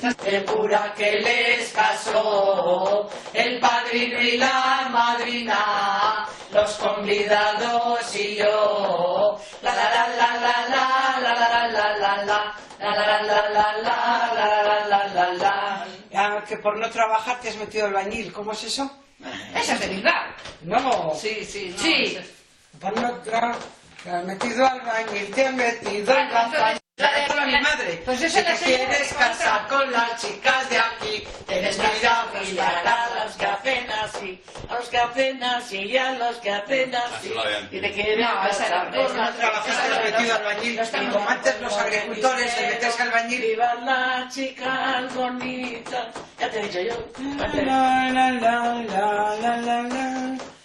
El cura que les casó, el padrino y la madrina, los convidados y yo. La la la la la la la la la la la. La la la la la la la la la la. Ya que por no trabajar te has metido albañil, ¿cómo es eso? Esa es de Bilbao. No. Sí. Por no trabajar, te has metido albañil, te has metido albañil. La mi madre. Pues si te quieres casar con las chicas de aquí, tienes que ir a mirar a los que apenas sí, a los que apenas sí y a los que apenas sí. Y te quieres casar con las trabajas, te has metido albañil. Y como antes los agricultores se metes albañil. Viva la chica bonita. Ya te he dicho yo. La la la la la la la.